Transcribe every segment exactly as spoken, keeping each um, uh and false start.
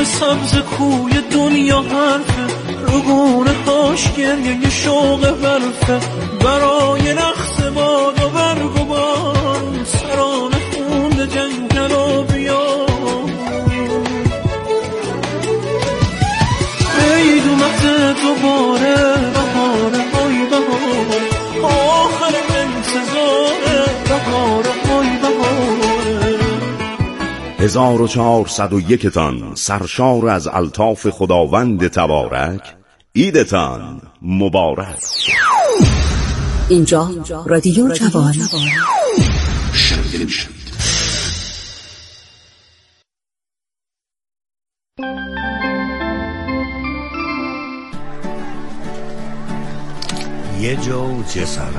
سبز کوی دنیا حرفه، رگونه هاش گریه شوق برفه، برای رقص باد و برگ و بار سران خونده جنگل و بیار. عید اومده دوباره، بهاره های بهاره، آخر انتظاره، بهاره های بهاره. هزار و چهارصد و یک تان سرشار از الطاف خداوند تبارک، عیدتان مبارک. اینجا رادیو جوان. یه جو جسارت،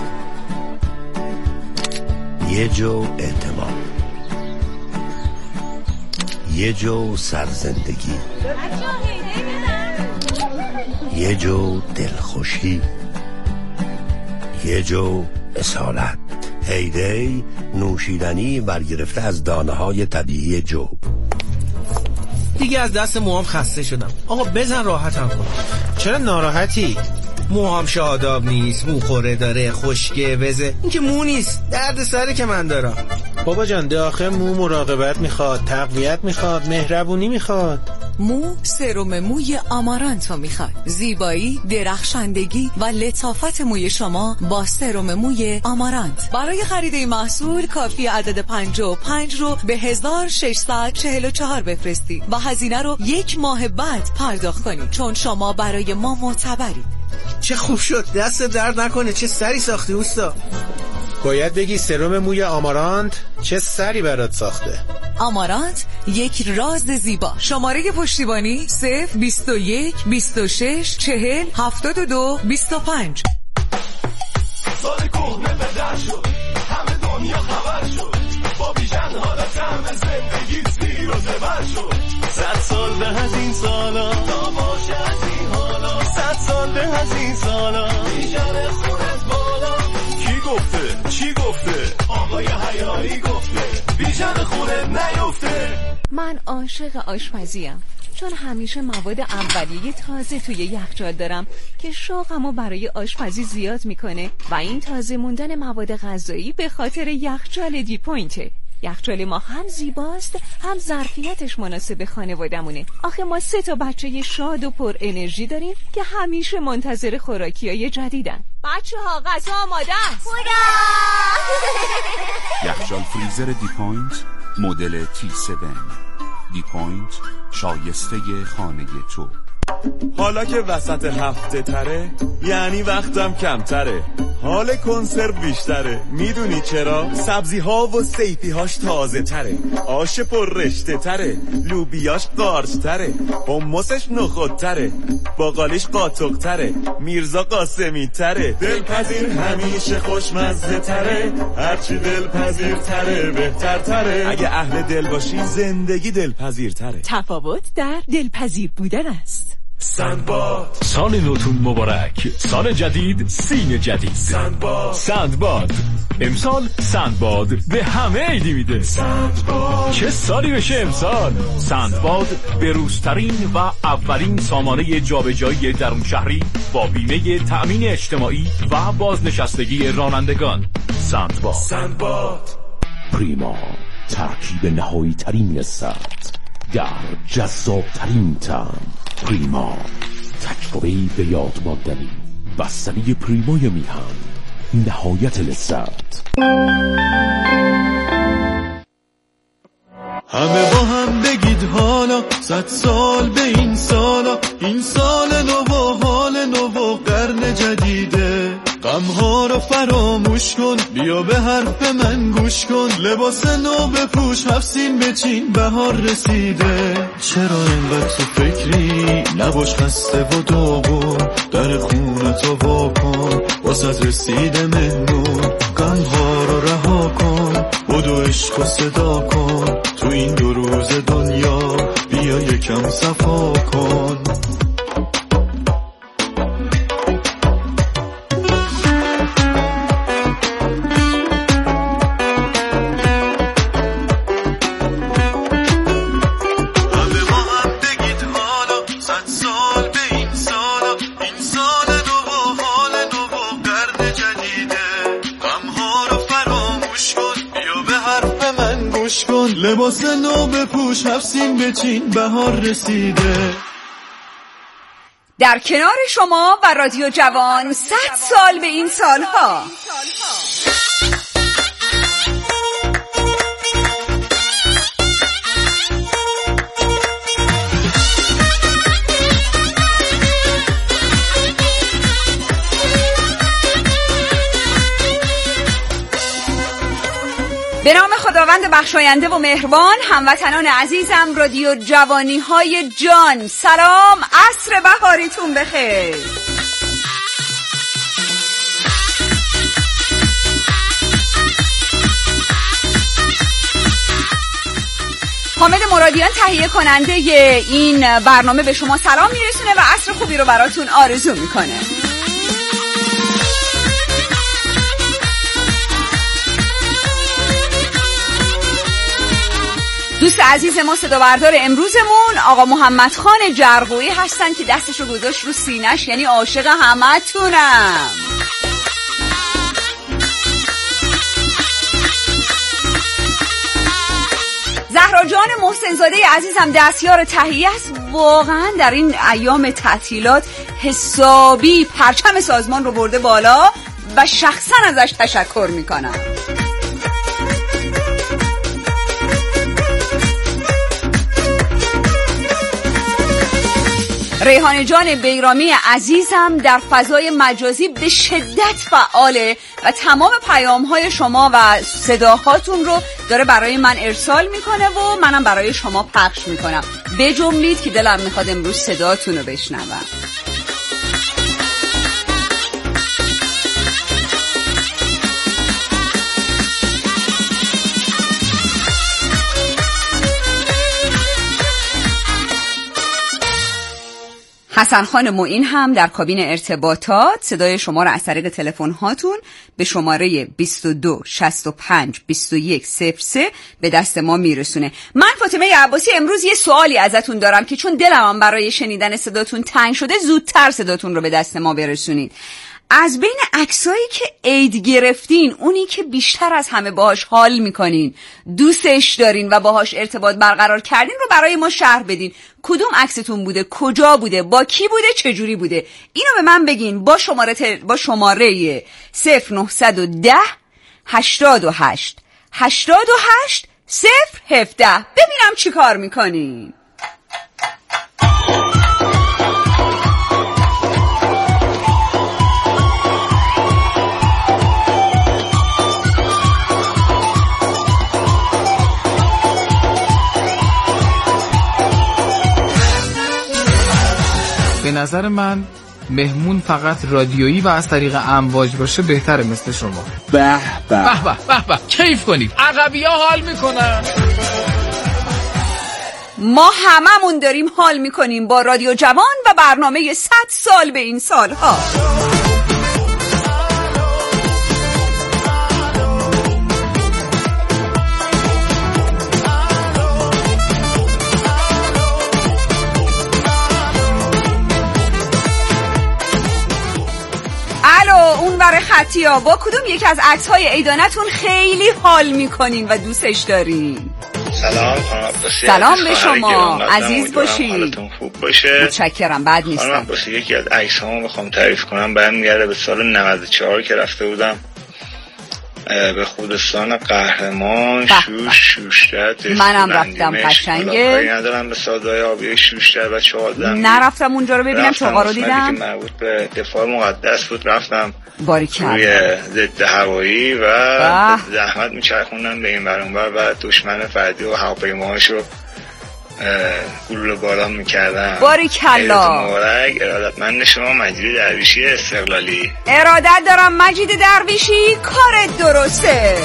یه جو اعتماد، یه جو سرزندگی، یه جو دلخوشی، یه جو اصالت. هیدی نوشیدنی برگرفته از دانه های طبیعی جو. دیگه از دست موهام خسته شدم. آقا بزن راحتم کن. چرا ناراحتی؟ موهام شاداب نیست، مو خوره داره، خشکه وزه. این که مو نیست، درد سره که من دارم. بابا جان داخل مو مراقبت میخواد، تقویت میخواد، مهربونی میخواد. مو سرم موی آمارانتو میخواد. زیبایی، درخشندگی و لطافت موی شما با سرم موی آمارانت. برای خرید این محصول کافی عدد پنجاه و پنج رو به هزار و ششصد و چهل و چهار بفرستی و هزینه رو یک ماه بعد پرداخت کنید، چون شما برای ما معتبرید. چه خوب شد، دست درد نکنه. چه سری ساختی اوستا. باید بگی سرم موی آمارانت چه سری برات ساخته. آمارانت، یک راز زیبا. شماره پشتیبانی صفر بیست و یک بیست و شش چهل هفتاد و دو بیست و پنج. سال کهنه به در شد، همه دنیا خبر شد، با بیژن حالا طعم زندگی زیر و زبر شد. صد سال به از این سالا نباشه از این حالا، صد سال به از این سالا بیژن خونت بالا. کی گفته؟ چی گفته؟ آقای حیاری گفته بیژن خونت نیفته. من عاشق آشپزیم، چون همیشه مواد اولیه تازه توی یخچال دارم که شوقمو برای آشپزی زیاد میکنه و این تازه موندن مواد غذایی به خاطر یخچال دی پوینته. یخچال ما هم زیباست، هم ظرفیتش مناسب خانوادمونه. آخه ما سه تا بچه شاد و پر انرژی داریم که همیشه منتظر خوراکیای جدیدن. بچه ها غذا آماده است. یخچال فریزر دی پوینت مدل تی هفت. دی پوینت، شایسته خانه تو. حالا که وسط هفته تره یعنی وقتم کمتره، حال کنسرو بیشتره. میدونی چرا؟ سبزی ها و سیفی هاش تازه تره، آش پر رشته تره، لوبیاش قارچ تره، حمصش نخود تره، باقالیش قاطق تره، میرزا قاسمی تره. دلپذیر همیشه خوشمزه تره، هرچی دلپذیر تره بهتر تره. اگه اهل دل باشی زندگی دلپذیر تره. تفاوت در دلپذیر بودن است. سندباد، سال نوتون مبارک، سال جدید، سین جدید. سندباد، سندباد امسال سندباد به همه عیدی میده. سندباد، چه سالی بشه امسال. سندباد بروزترین و اولین سامانه جابجایی درون شهری با بیمه تأمین اجتماعی و بازنشستگی رانندگان. سندباد. سندباد پریما، ترکیب نهایی ترین لذت در جذاب ترین طعم. پریما، تجربه‌ای به یاد ماندنی. بستنی پریمای میهن، نهایت لذت. همه با هم بگید حالا، صد سال به این سالا، این سال نو و حال نو و قرن جدیده. غمها رو فراموش کن، بیا به حرف من گوش کن، لباس نو بپوش، هفسین بچین، بهار رسیده. چرا اینقدر تو فکری؟ نباش خسته و داغون، در خونتو وا کن، واسه رسیده مهمون. غمها رو رها کن، بدو عشق و صدا کن، تو این دو روز دنیا بیا یکم صفا کن. خوش کن، لباس نو بپوش، هفسین بچین، بهار رسیده. در کنار شما و رادیو جوان صد سال به این سالها. به نام خداوند بخشاینده و مهربان، هموطنان عزیزم، رادیو جوانی های جان، سلام، عصر بهاریتون بخیر. حامد مرادیان تهیه کننده این برنامه به شما سلام میرسونه و عصر خوبی رو براتون آرزو میکنه. دوست عزیز ما صدا بردار امروزمون آقا محمد خان جرقویی هستن که دستشو گذاشت رو سینش، یعنی عاشق همتونم. زهرا جان محسنزاده عزیزم دستیار تهیه است. واقعا در این ایام تعطیلات حسابی پرچم سازمان رو برده بالا و شخصا ازش تشکر میکنم. ریحانه جان بیرامی عزیزم در فضای مجازی به شدت فعاله و تمام پیام‌های شما و صداهاتون رو داره برای من ارسال میکنه و منم برای شما پخش میکنم. بجنبید که دلم میخواد امروز صداتون رو بشنوم. حسن خان معین هم در کابین ارتباطات صدای شما را از طریق تلفن هاتون به شماره بیست و دو شصت و پنج بیست و یک صفر سه به دست ما میرسونه. من فاطمه عباسی امروز یه سوالی ازتون دارم که چون دلم برای شنیدن صداتون تنگ شده زودتر صداتون رو به دست ما برسونید. از بین عکسایی که عید گرفتین، اونی که بیشتر از همه باهاش حال میکنین، دوستش دارین و باهاش ارتباط برقرار کردین رو برای ما شرح بدین. کدوم عکستون بوده؟ کجا بوده؟ با کی بوده؟ چجوری بوده؟ اینو به من بگین با شماره تر... با شماره صفر نهصد و ده هشتاد و هشت هشتاد و هشت صفر هفده. ببینم چی کار میکنین. به نظر من مهمون فقط رادیویی و از طریق امواج باشه بهتره، مثل شما. به به به به به به کیف کنید. عقبی‌ها حال میکنن، ما هممون داریم حال میکنیم با رادیو جوان و برنامه صد سال به این سالها. اون ور خطی ها با کدوم یک از عکس های عیدانتون خیلی حال میکنین و دوستش دارین؟ سلام خانم عباسی. سلام به شما، عزیز باشید. حالتون خوب باشه. متشکرم. بد نیستم. خانم عباسی یکی از عکس هامو بخوام تعریف کنم برمیگرده به سال نود و چهار که رفته بودم به خودستان قهرمان شوش شوشتر. منم رفتم، قشنگه. کاری ندارم به سادهای آبی شوشتر و چهارده. نرفتم اونجا رو ببینم، چغا رو دیدم که مربوط به دفاع مقدس بود. رفتم باریکلا روی ضد هوایی و زحمت میچرخوندن به این ور اون ور و دشمن فردی و هواپیماهاش رو گلوله باران میکردن. باریکلا. مبارک. ارادتمند شما مجید درویشی استقلالی. ارادت دارم مجید درویشی، کارت درسته.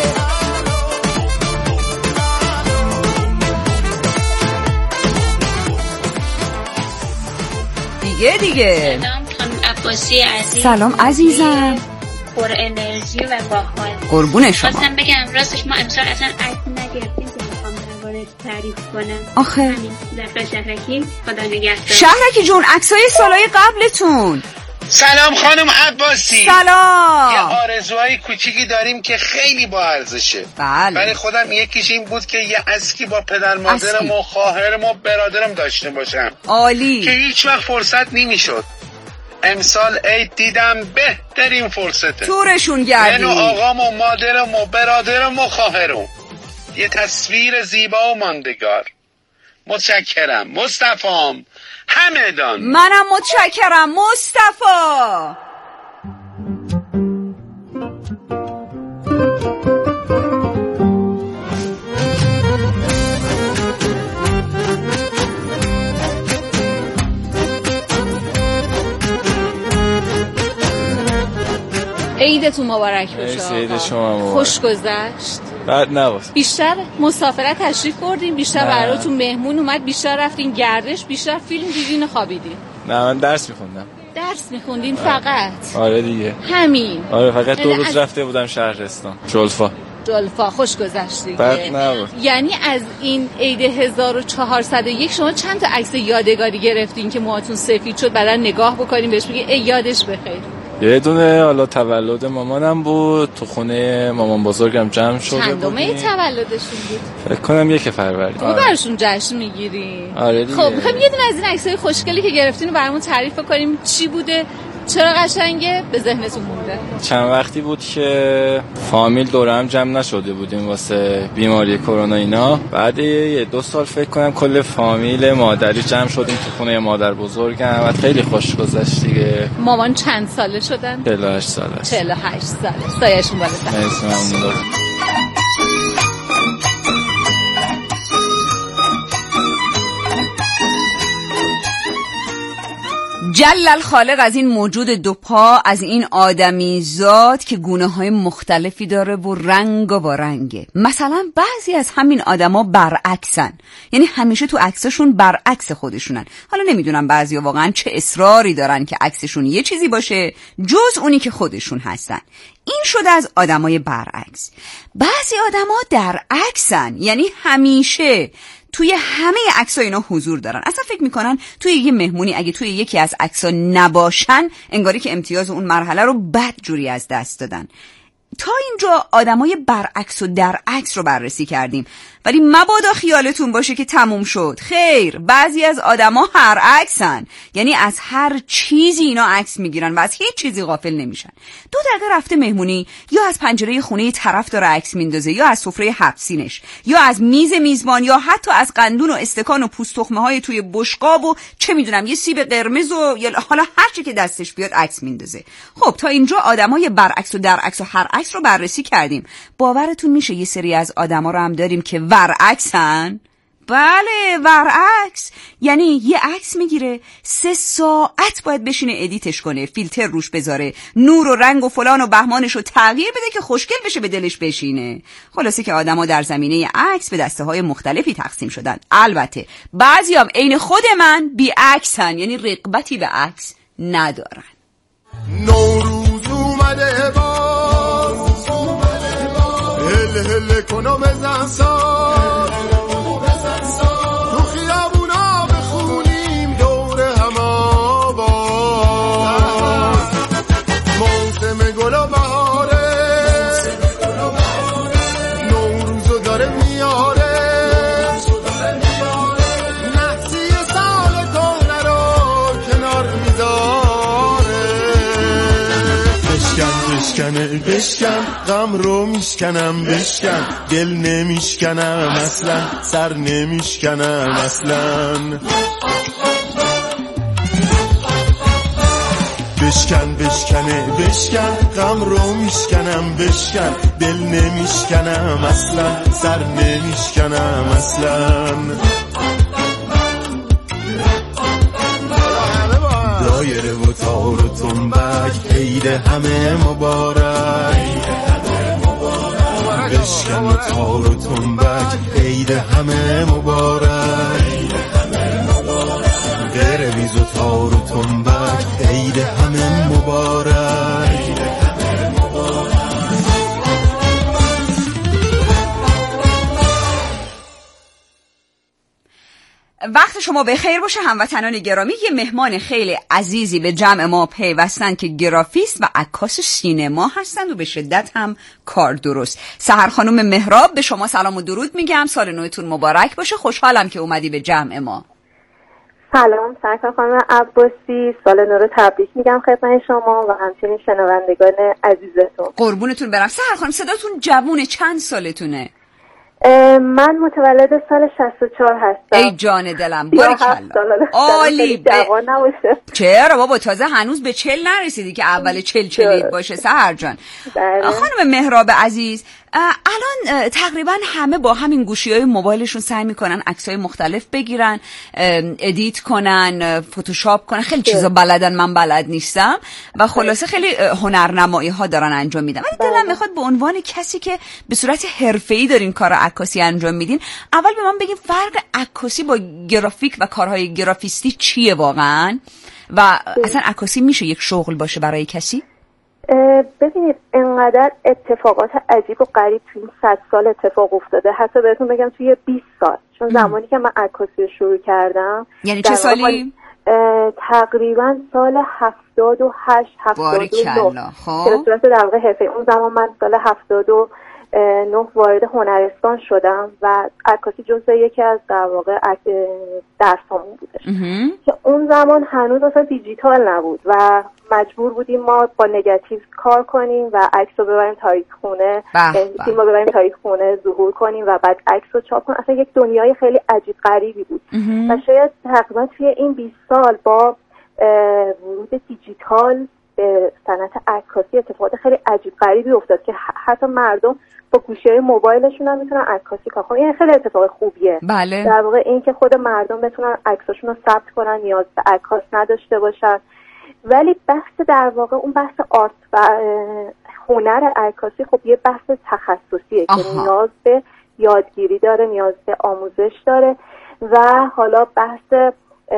دیگه دیگه. سلام خانم عباسی عزیز. سلام عزیزم. پر انرژی و باحال. قربون شما. خواستم بگم راستش ما امسال اصلا عکس نگرفتیم که بخوام درباره تعریف کنم. آخه همین زفر شهرکی. خدا نگهدار. شهرکی جون عکسای سالای قبلتون. سلام خانم عباسی. سلام. یه آرزوهای کوچیکی داریم که خیلی با ارزشه. بله. برای خودم یکیش این بود که یه اسکی با پدر مادرم و خواهرم و برادرم داشته باشم. عالی. که هیچ وقت فرصت نمیشد. امسال عید دیدم بهترین فرصته. تورشون گردی. من و آقام و مادرم و برادرم و خواهرم. یه تصویر زیبا و ماندگار. متشکرم. مصطفیم همدان. منم متشکرم مصطفی. عیدتون مبارک باشه. عید شما مبارک. خوش گذشت؟ بد نبود. بیشتر مسافرت تشریف بردین، بیشتر براتون مهمون اومد، بیشتر رفتین گردش، بیشتر فیلم دیدین و خوابیدین؟ نه من درس میخوندم. درس میخوندین فقط؟ آره دیگه. همین. آره فقط دو روز رفته بودم شهرستان. جلفا. جلفا خوش گذشت دیگه. بد نبود. یعنی از این عید هزار و چهارصد و یک شما چند تا عکس یادگاری گرفتین که موهاتون سفید شد بعدا نگاه بکنیم بهش بگید ای یادش بخیر؟ یه دونه حالا تولد مامانم بود، تو خونه مامان بزرگم جمع شده بودیم. چندمه تولدشون بود؟ فکر کنم یک فروردین. تو براشون جشن میگیری؟ آره دیگه. خب میخوایم یه دونه از این عکسای خوشگلی که گرفتین رو برامون تعریف کنیم. چی بوده؟ چرا قشنگه؟ به ذهنتون مونده؟ چند وقتی بود که فامیل دور هم جمع نشده بودیم واسه بیماری کرونا اینا. بعد یه دو سال فکر کنم کل فامیل مادری جمع شدیم تو خونه مادر بزرگم و خیلی خوش گذشت دیگه. مامان چند ساله شدن؟ چهل و هشت ساله. چهل و هشت ساله. سایه‌شون بالا سر. مرسی ممنون. جل الخالق از این موجود دو پا، از این آدمی زاد که گونه های مختلفی داره و رنگ و با رنگه. مثلا بعضی از همین آدما برعکسن، یعنی همیشه تو عکسشون برعکس خودشونن. حالا نمیدونم بعضیا واقعا چه اصراری دارن که عکسشون یه چیزی باشه جز اونی که خودشون هستن. این شده از آدمای برعکس. بعضی آدما در عکسن، یعنی همیشه توی همه عکس‌ها اینا حضور دارن. اصلا فکر میکنن توی یه مهمونی اگه توی یکی از عکس‌ها نباشن انگاری که امتیاز اون مرحله رو بدجوری از دست دادن. تا اینجا آدمای برعکس و در عکس رو بررسی کردیم، ولی مبادا خیالتون باشه که تموم شد. خیر، بعضی از آدما هر عکسن، یعنی از هر چیزی اینا عکس میگیرن و از هیچ چیزی غافل نمیشن. دو دقیقه رفته مهمونی، یا از پنجره خونه طرف داره عکس میندازه، یا از سفره حبسینش، یا از میز میزبان، یا حتی از قندون و استکان و پوست تخمه های توی بشقاب و چه میدونم یه سیب قرمز و یا حالا هر چی که دستش بیاد عکس میندازه. خب تا اینجا آدمای برعکس و در عکس و هر عکس رو بررسی کردیم. باورتون میشه یه سری از آدما رو هم داریم که برعکسن؟ بله برعکس. یعنی یه عکس میگیره سه ساعت باید بشینه ادیتش کنه، فیلتر روش بذاره، نور و رنگ و فلان و بهمانش رو تغییر بده که خوشگل بشه به دلش بشینه. خلاصه که آدما در زمینه عکس به دسته های مختلفی تقسیم شدن. البته بعضیام عین خود من بی عکسن، یعنی رغبتی به عکس ندارن. نوروز اومده باز، هل هل کنو بزن ساز، تو خیابونا بخونیم دور هم آواز، موسم گل و بهاره، نوروزو داره میاره، نحسی سال کهنه رو کنار میذاره. بشکن بشکنه بشکن، غم رو میشکنم بشکن، دل نمیشکنم اصلا، سر نمیشکنم اصلا. بشکن بشکنه بشکن، غم رو میشکنم بشکن، دل نمیشکنم اصلا، سر نمیشکنم اصلا. دایره و تار و تنبک، عید همه مبارک، بشکن و تار و تنبک، عید همه مبارک، قرمز و تار و تنبک، عید همه مبارک. وقت شما بخیر باشه هموطنان گرامی. یه مهمان خیلی عزیزی به جمع ما پیوستن که گرافیست و عکاس سینما هستند و به شدت هم کار درست. سحر خانم مهراب به شما سلام و درود میگم. سال نوتون مبارک باشه. خوشحالم که اومدی به جمع ما. سلام سرکار خانم عباسی، سال نو رو تبریک میگم خدمت شما و همچنین شنوندگان عزیزتون. قربونتون برم. سحر خانم صداتون جوونه، چند سالتونه؟ من متولد سال شصت و چهار هستم. ای جان دلم، باریکلا، عالی. جوان نباشه. چرا بابا، تازه هنوز به چل نرسیدی که اول چل چلید باشه سحر جان. خانم مهراب عزیز، الان تقریبا همه با همین گوشی‌های موبایلشون سعی میکنن عکسای مختلف بگیرن، ادیت کنن، فتوشاپ کنن، خیلی چیزا بلدن، من بلد نیستم و خلاصه خیلی هنرنمایی ها دارن انجام میدن. ولی دلم میخواد به عنوان کسی که به صورت حرفه‌ای دارین کار عکاسی انجام میدین، اول به من بگین فرق عکاسی با گرافیک و کارهای گرافیستی چیه واقعا و اصلا عکاسی میشه یک شغل باشه برای کسی؟ ببینید انقدر اتفاقات عجیب و غریب توی این صد سال اتفاق افتاده، حتی بهتون بگم توی بیست سال، چون زمانی که من عکاسی رو شروع کردم. یعنی چه سالی؟ تقریبا سال هفتاد و هشت هفتاد و نه خب. که به صورت در واقع حرفه‌ای. اون زمان من سال هفتاد و نه وارد هنرستان شدم و عکاسی جزء یکی از در واقع درسامون بودش که اون زمان هنوز اصلا دیجیتال نبود و مجبور بودیم ما با نگاتیو کار کنیم و عکس رو ببریم تاریخ خونه، فیلم رو ببریم تاریخ خونه ظهور کنیم و بعد عکس رو چاپ کنیم. اصلا یک دنیای خیلی عجیب غریبی بود و شاید تقریبا توی این بیست سال با ورود دیجیتال به صنعت عکاسی اتفاقات خیلی عجیب غریبی افتاد که حتی مردم با گوشی‌های موبایلشون هم میتونن عکاسی کار کنن. این خیلی اتفاق خوبیه. بله. در واقع این که خود مردم بتونن عکساشون رو ثبت کنن، نیاز به عکاس نداشته باشن. ولی بحث در واقع اون بحث آرت و هنر عکاسی خب یه بحث تخصصیه آها. که نیاز به یادگیری داره، نیاز به آموزش داره و حالا بحث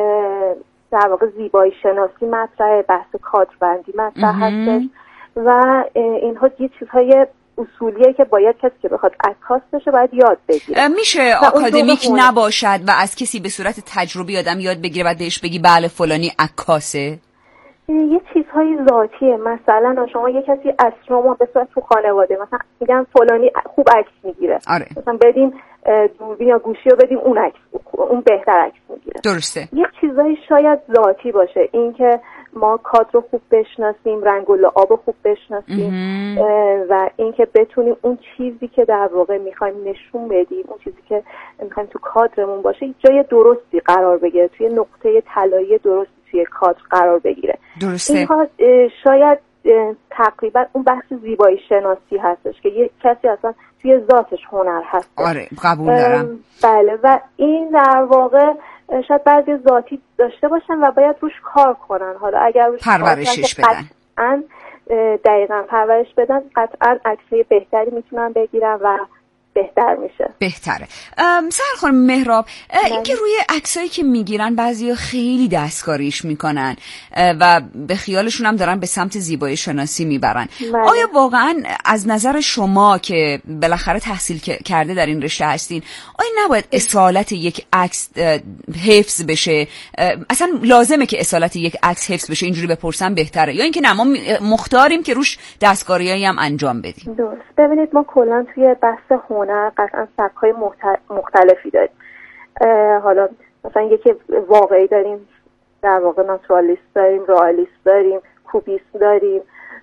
در واقع زیبایی شناسی مطرحه، بحث کادربندی مطرح هستش و اینها یه چیزهای اصولیه که باید کسی که بخواد عکاس بشه باید یاد بگیره. میشه آکادمیک نباشد و از کسی به صورت تجربی آدم یاد بگیره و بهش بگی بله فلانی عکاسه؟ یه چیزهای ذاتیه. مثلا شما یه کسی از شما به صورت تو خانواده مثلا میگن فلانی خوب عکس میگیره، آره. مثلا بدیم دوربین یا گوشی رو بدیم اون عکس اون بهتر عکس میگیره. درسته. یه چیزایی شاید ذاتی باشه، این که ما کادر رو خوب بشناسیم، رنگ و لعاب رو خوب بشناسیم و اینکه بتونیم اون چیزی که در واقع میخوایم نشون بدیم، اون چیزی که میخوایم تو کادرمون باشه جای درستی قرار بگیره، توی نقطه طلایی درستی توی کادر قرار بگیره. درسته. اینها شاید تقریبا اون بحث زیبایی شناسی هستش که یه کسی اصلا توی ذاتش هنر هست. آره قبول دارم. بله و این در واقع شاید بعضی ذاتی داشته باشن و باید روش کار کنن. حالا اگر روش پرورشش بدن، قطعاً دقیقاً پرورش بدن، قطعاً عکسای بهتری میتونن بگیرن و بهتر میشه. بهتره. سحر خانم مهراب، اینکه روی عکسایی که میگیرن بعضیا خیلی دستکاریش میکنن و به خیالشون هم دارن به سمت زیبایی شناسی میبرن. بله. آیا واقعا از نظر شما که بالاخره تحصیل کرده در این رشته هستین، آیا نباید اصالت یک عکس حفظ بشه؟ اصلا لازمه که اصالت یک عکس حفظ بشه؟ اینجوری بپرسم بهتره، یا اینکه نه ما مختاریم که روش دستکاریایی هم انجام بدیم؟ درست. ببینید ما کلا توی بحث هنر قطعا سبک‌های مختلفی داریم. حالا مثلا یکی واقعی داریم، در واقع ناتورالیست داریم، رئالیست داریم، کوبیست داریم،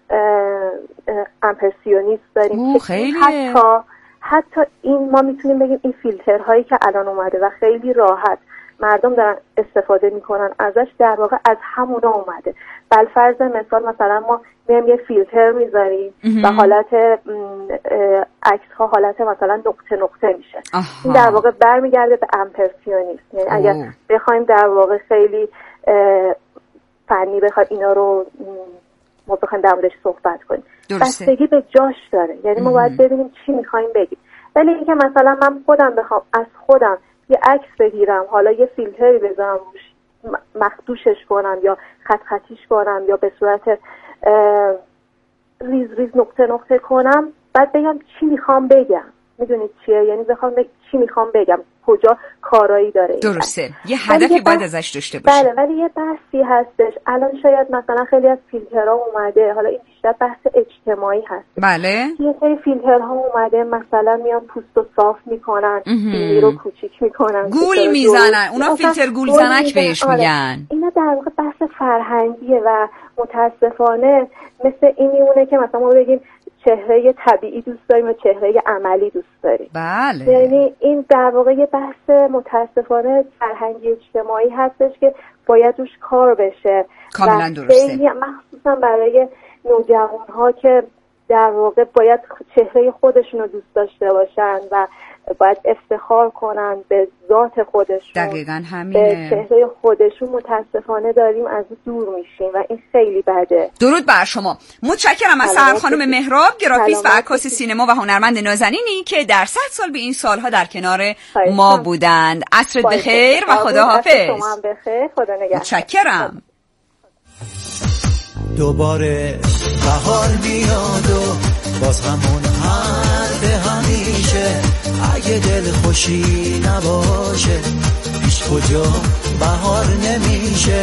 امپرسیونیست داریم. حتی حتی این ما میتونیم بگیم این فیلترهایی که الان اومده و خیلی راحت مردم دارن استفاده میکنن ازش، در واقع از همونا اومده. بالفرض مثال مثلا ما میایم یه فیلتر میذاریم و حالت عکس ها حالت مثلا نقطه نقطه میشه. این در واقع برمیگرده به امپرسیونیسم. یعنی اگر بخوایم در واقع خیلی فنی بخوایم اینا رو ما بخوایم در موردش صحبت کنیم، بستگی به جاش داره. یعنی ما باید ببینیم چی میخوایم بگیم. ولی اینکه مثلا من خودم بخوام از خودم یه عکس بگیرم، حالا یه فیلتری بذارم روش، مخدوشش کنم یا خط خطیش کنم یا به صورت ریز ریز نقطه نقطه کنم، بعد بگم چی میخوام بگم. میدونید چیه؟ یعنی بخوام بگم چی میخوام بگم، کجا کارایی داره. درسته، یه هدفی باید ازش داشته باشه. بله، ولی یه بحثی هستش الان شاید مثلا خیلی از فیلترها اومده، حالا این بیشتر بحث اجتماعی هست. بله، یه سری فیلترها اومده مثلا میان پوستو صاف میکنن، بینی رو کوچیک میکنن، گول میزنن، اونا فیلتر گول زنک بهش میگن. اینا در واقع بحث فرهنگیه و متاسفانه مثل این میمونه که مثلا ما بگیم چهره طبیعی دوست داریم و چهره عملی دوست داریم. بله، یعنی این در واقع یه بحث متاسفانه فرهنگی اجتماعی هستش که باید روش کار بشه. کاملا درسته، مخصوصا برای نوجوان‌ها که در واقع باید چهره خودشون رو دوست داشته باشن و باید افتخار کنن به ذات خودشون. دقیقاً همینه. به چهره خودشون متاسفانه داریم از دور میشیم و این خیلی بده. درود بر شما. متشکرم از سهر خانم مهراب، گرافیست و عکاس سینما و هنرمند نازنینی که در صد سال به این سالها در کنار ما بودند. عصرت بخیر و خداحافظ. شما هم بخیر، خدا نگهدار. متشکرم. دوباره بهار میاد و باز همون حرف همیشه، اگه دل خوشی نباشه هیچ کجا بهار نمیشه.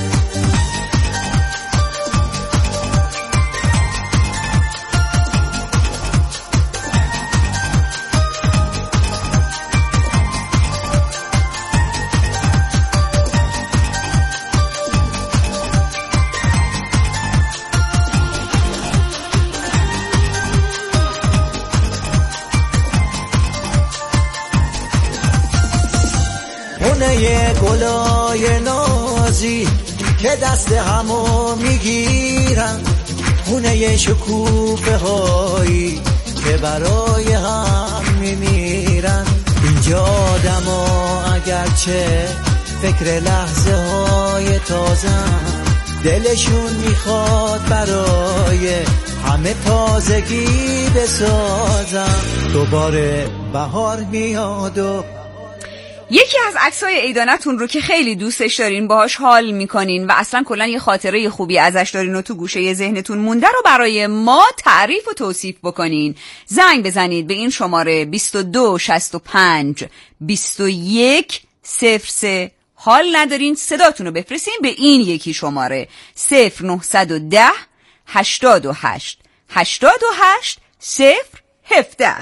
یه گلای نازی که دست همو میگیرن، خونه یه شکوفه هایی که برای هم میمیرن. اینجا آدما اگرچه فکر لحظه های تازن، دلشون میخواد برای همه تازگی بسازن. دوباره بهار میاد و یکی از عکسای عیدانتون رو که خیلی دوستش دارین، باهاش حال میکنین و اصلا کلا یه خاطره خوبی ازش دارین و تو گوشه ذهنتون مونده رو برای ما تعریف و توصیف بکنین. زنگ بزنید به این شماره بیست و دو شصت و پنج بیست و یک صفر سه. حال ندارین صداتون رو بفرستین به این یکی شماره صفر نهصد و ده هشتاد و هشت هشتاد و هشت صفر هفده.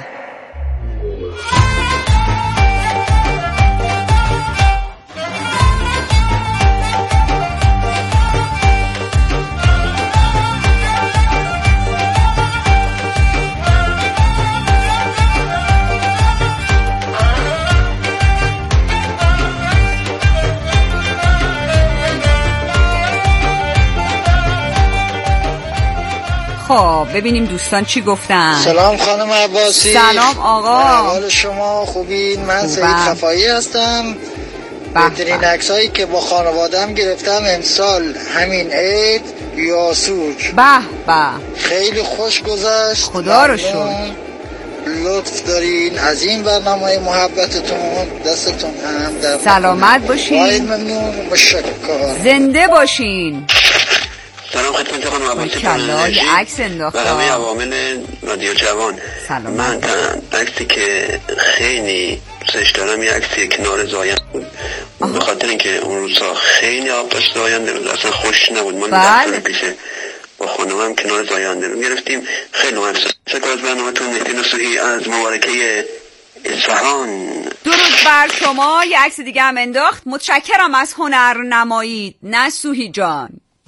خب ببینیم دوستان چی گفتن. سلام خانم عباسی. سلام آقا. احوال شما خوبین؟ من سعید خفایی هستم. بهترین عکسایی که با خانواده‌ام گرفتم امسال همین عید یاسوج. به به. خیلی خوش گذشت. خدا رو شکر. لطف دارین از این برنامه محبتتون، دستتون هم در سلامت باشین. باید ممنون، متشکرم. زنده باشین. سلام خدمت خانم عباسی کلای عکس انداخت و همه عوامل رادیو جوان. سلام. من عکسی که خیلی دوستش دارم یه عکسی کنار زاین بود، به خاطر اینکه اون روزها خیلی آب داشت زاین، روز اصلا خوش نبود. ما ده سال پیشه با خانومم کنار زاینده رو گرفتیم. خیلی ممنون. شکر از برنامه‌تون. مهدی نصوحی از مبارکه اصفهان. درود بر شما. یه عکس دیگه هم انداخت. متشکرم از هنرنماییت نصوحی جان.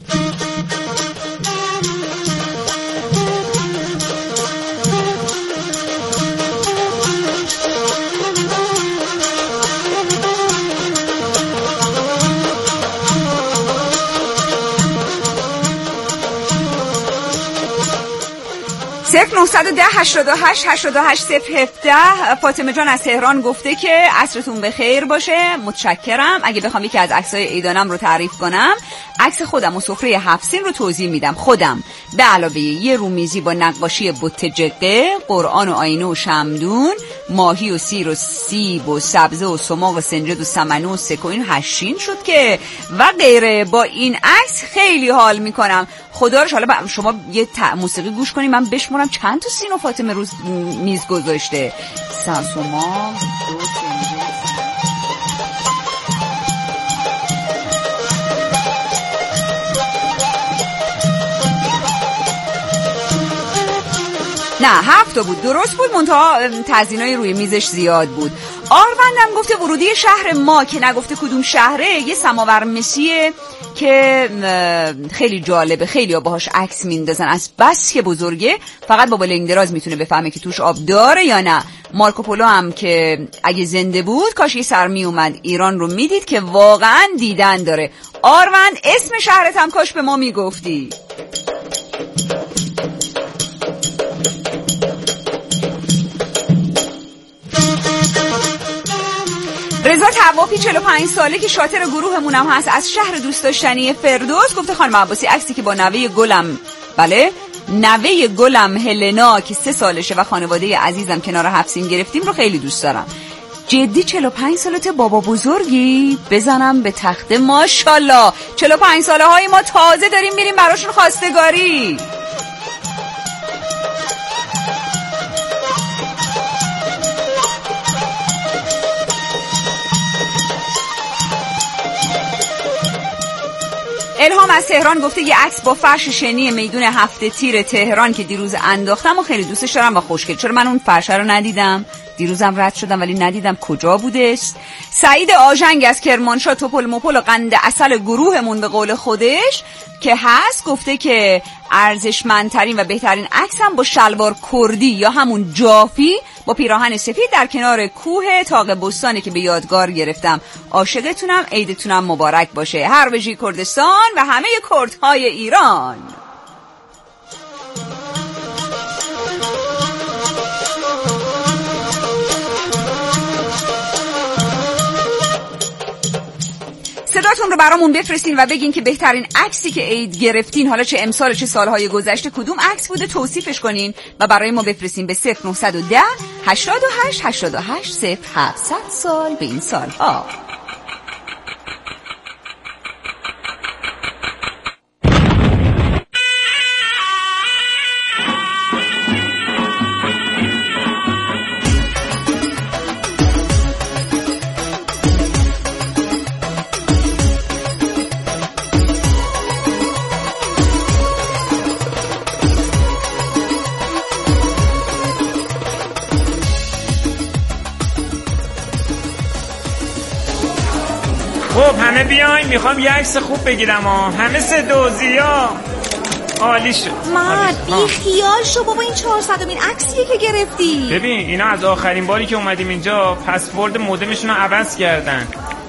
صفر نهصد و ده هشتاد و هشت هشتاد و هشت صفر هفده. فاطمه جان از تهران گفته که عصرتون بخیر باشه. متشکرم. اگه بخوام یکی از عکسای عیدانم رو تعریف کنم، عکس خودم و سفره هفت سین رو توضیح میدم. خودم به علاوه یه رومیزی با نقاشی بت جقه، قرآن و آینه و شمدون، ماهی و سیر و سیب و سبزه و سماق و سنجد و سمنو و سکو، این هشین شد که و غیره. با این عکس خیلی حال میکنم. خدا رو حالا شما یه موسیقی گوش کنید من بشمارم چند تا سین و فاطمه روز میز گذاشته. سمسوما دو سنجد نه هفت تا بود، درست بود، منتها تزیینای روی میزش زیاد بود. آروندم گفته ورودی شهر ما، که نگفته کدوم شهره، یه سماور مسیه که خیلی جالبه، خیلی ها باهاش عکس میندازن، از بس که بزرگه فقط با بالنگ دراز میتونه بفهمه که توش آب داره یا نه. مارکوپولو هم که اگه زنده بود کاش یه سر می اومد ایران رو میدید که واقعا دیدن داره. آروند اسم شهرت هم کاش به ما میگفتی. رضا توافی چهل و پنج ساله که شاطر گروهمونم هست، از شهر دوست داشتنی فردوس، گفته خانم عباسی عکسی که با نوه گلم، بله نوه گلم هلنا که سه سالشه و خانواده عزیزم کنار حفصیم گرفتیم رو خیلی دوست دارم. جدی چهل و پنج سالته بابا بزرگی؟ بزنم به تخته ماشاءالله. چهل و پنج ساله های ما تازه داریم میریم براشون خواستگاری. الهام از تهران گفته یه عکس با فرش شنی میدون هفته تیر تهران که دیروز انداختم و خیلی دوستش دارم و خوشگل. چرا من اون فرش رو ندیدم؟ دیروزم رد شدم ولی ندیدم کجا بودش. سعید آژنگ از کرمانشاه توپل مپل و قند عسل گروهمون به قول خودش که هست، گفته که ارزشمندترین و بهترین عکسم با شلوار کردی یا همون جافی با پیراهن سفید در کنار کوه طاق بستانه که به یادگار گرفتم. عاشقتونم، عیدتونم مبارک باشه. هر وجی کردستان و همه کردهای ایران. صداتون رو برامون بفرستین و بگین که بهترین عکسی که عید گرفتین، حالا چه امسال چه سالهای گذشته، کدوم عکس بوده، توصیفش کنین و برای ما بفرستین به صفر نه یک صفر هشتاد و هشت هشتاد و هشت صفر هفتصد سال به این سالها. خب همه بیاین، میخوام یه عکس خوب بگیرم ها. همه سه دوزیا عالی شد. مرد بی خیال شو بابا، این چهارصدمین عکسیه که گرفتی. ببین اینا از آخرین باری که اومدیم اینجا پسورد مودمشون رو عوض کردن.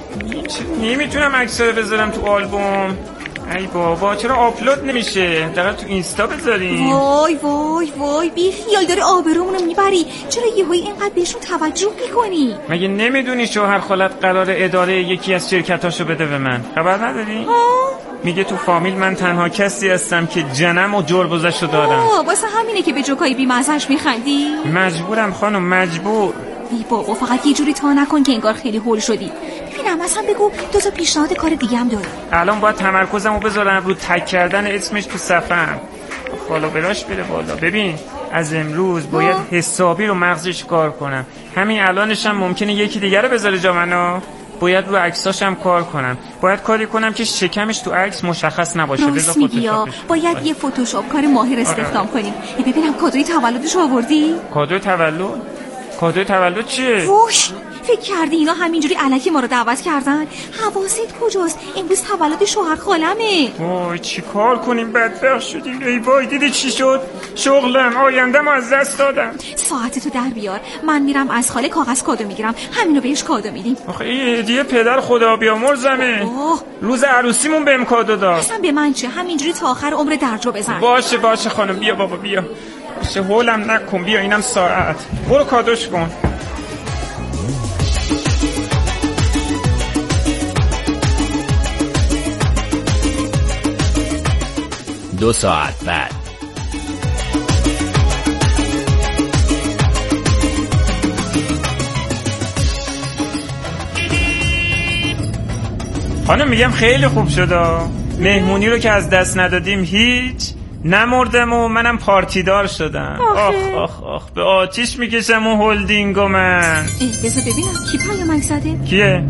نمیتونم عکس رو بذارم تو آلبوم. ای بابا چرا آپلود نمیشه؟ دقیقا تو اینستا بذاریم. وای وای وای بی خیال، داره آبرومونو میبری. چرا یهویی اینقدر بهشون توجه میکنی؟ مگه نمیدونی شوهر خالت قرار اداره یکی از شرکتاشو بده به من؟ خبر نداری؟ ها؟ میگه تو فامیل من تنها کسی هستم که جنم و جربوزشو دارم. آه واسه همینه که به جوکای بی‌مزه‌اش میخندی؟ مجبورم خانم، مجبور. ای بابا فقط یه جوری تا نکن که انگار خیلی هول شدی. ببینم اصلا بگو دو تا پیشنهاد کار دیگه هم دارم. الان باید تمرکزمو بذارم رو تک کردن اسمش تو صفحه‌ام. بالا براش بره بالا. ببین از امروز باید حسابی رو مغزش کار کنم. همین الانش هم ممکنه یکی دیگه رو بذاره جا منو. باید رو عکساشم کار کنم. باید کاری کنم که شکمش تو عکس مشخص نباشه. راست میگی، باید یه فتوشاپ کار ماهر استخدام کنیم. ببینم کادوی تولدش آوردی؟ کادوی تولد؟ کادوی تولد چیه؟ ووش فکر کردی اینا همینجوری الکی ما رو دعوت کردن؟ حواست کجاست؟ امروز تولد شوهر خالمه. وای چی کار کنیم؟ بدبخت شدیم. ای وای دیدی چی شد؟ شغلم، آینده‌مو از دست دادم. ساعتتو در بیار، من میرم از خاله کاغذ کادو میگیرم، همینو بهش کادو میدیم. آخه این هدیه پدر خدا بیامرزمه. روز عروسیمون بهم کادو داد. اصلا به من چه؟ همینجوری تا آخر عمر درجا بزن. باشه باشه خانم، بیا بابا بیا. باشه هولم نکن، بیا اینم ساعت. برو کادوش کن. دو ساعت بعد. خانم میگم خیلی خوب شد. مهمونی رو که از دست ندادیم هیچ، نمردم و منم پارتیدار شدم. آخ آخ آخ به آتیش میکشم اون هولدینگو من. بذار ببینم کی پیامک زده؟ کیه؟